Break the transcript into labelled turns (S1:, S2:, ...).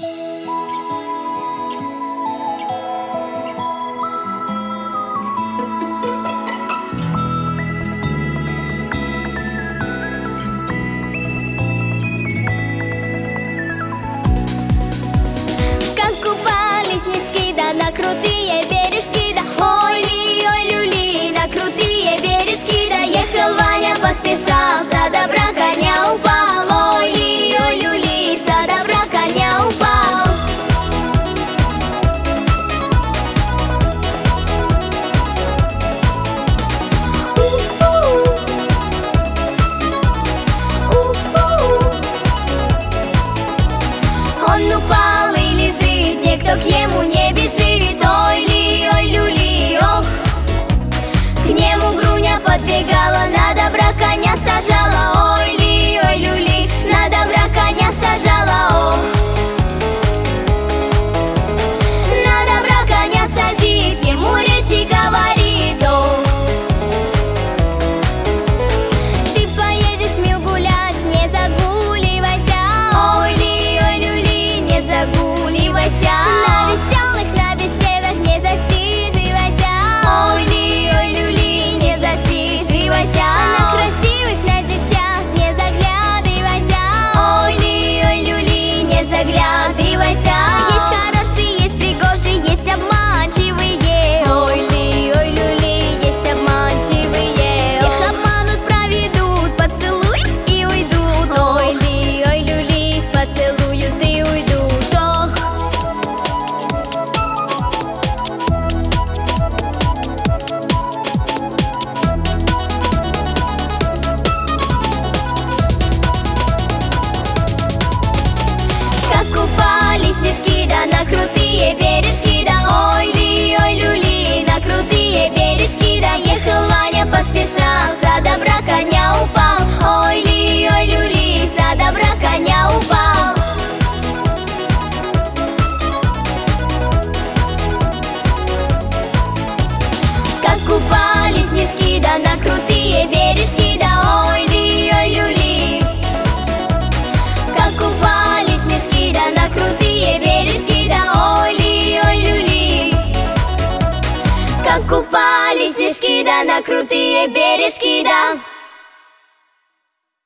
S1: На крутые бережки, да, ой-ли, ой-люли, на крутые бережки, да, ехал Ваня, поспешал, за добра коня упал, ой-ли, ой-люли, за добра коня упал. Он упал и лежит, никто к ему не бежит, ой-ли, ой-люли, ох. К нему Груня подбегала, на добра коня сажала, ой-ли, ой-люли, на добра коня сажала, ох. На добра коня садит, ему речи говорит, ох. Ты поедешь, мил, гулять, не загуливайся, ой-ли, ой-люли, не загуливайся. На беседах не засиживайся, ой-ли, ой-люли, не засиживайся. На красивых, на девчат не заглядывайся, ой-ли, ой-люли, не заглядывайся. Есть хорошие, есть пригожие, есть обманчивые, ой-ли, ой-люли, есть обманчивые. Всех обманут, проведут, поцелуют и уйдут, ой-ли, ой-люли, поцелуют и уйдут, ох. Как упали снежки, да, на крутые бережки, да, ой-ли, ой-люли, на крутые бережки, да, ехал Ваня, поспешал, за добра коня упал, ой-ли, ой-люли, за добра коня упал. Как упали снежки, да, на крутые бережки, да, ой-ли, ой-люли. Как упали снежки, да, на крутые бережки, да, ой-ли, ой-люли. Как упали снежки, да, на крутые бережки, да.